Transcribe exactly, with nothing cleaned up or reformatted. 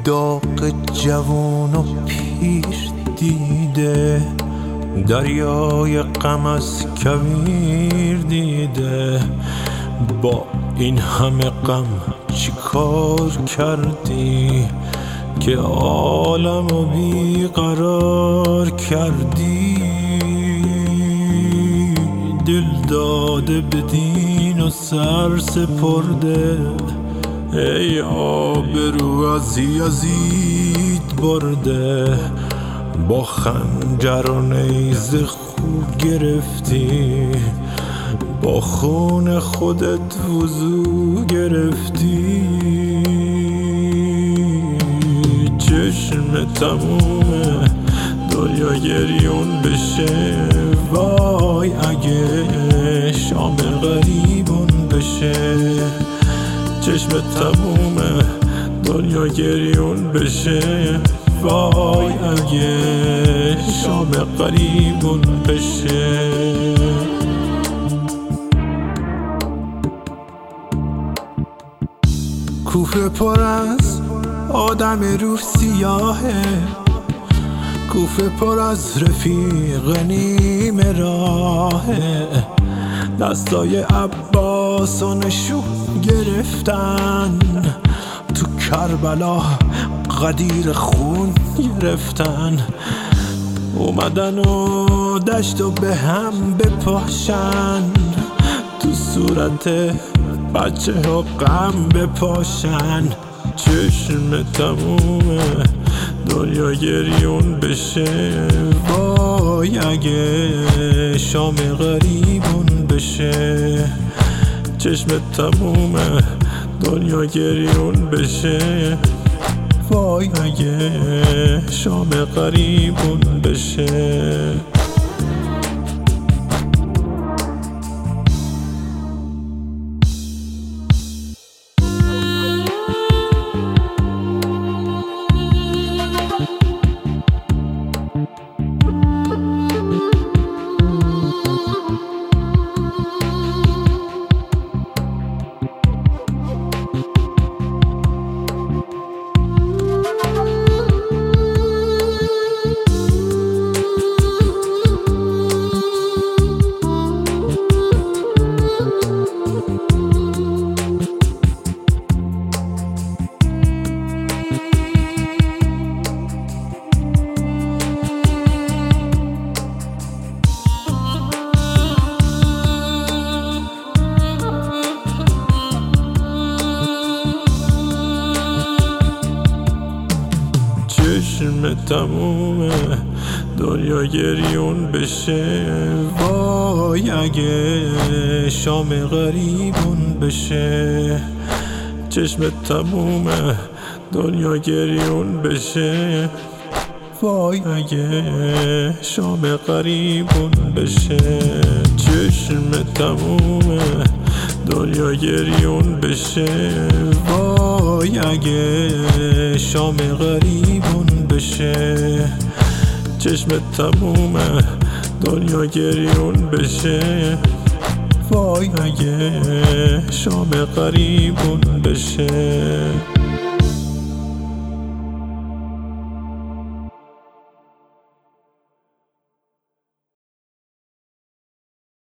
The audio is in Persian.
داغ جوان و پیر دیده، دریای غم از کویر دیده. با این همه غم چی کار کردی که عالمو بیقرار کردی؟ دل داده به دین و سر سپرده، ای آبرو از یزید برده. با خنجر و نیزه خود گرفتی، با خون خودت وضو گرفتی. چشم تمومه دنیا گریون بشه، وای اگه شام غریبون بشه. چشم تمومه دنیا گریون بشه، وای اگه شام غریبون بشه. کوفه پر از آدم روح سیاهه، کوفه پر از رفیق نیمه راهه. دستای عباس و نشون گرفتن، تو کربلا غدیر خون گرفتن. اومدن و دشت و به هم بپاشن، تو صورت بچه ها غم بپاشن. چشم تمومه دنیا گریون بشه، وای اگه شام غریبون بشه. چشم تمومه دنیا گریون بشه، وای اگه شام غریبون بشه. چشم تمومه دنیا گریون بشه، وای اگه شام غریبون بشه. چشم تمومه دنیا گریون بشه، وای اگه شام غریبون بشه. چشم تمومه دنیا گریون بشه، وای اگه شام غریبون بشه. چشم تمومه دنیا گریون بشه، وای اگه شام غریبون بشه.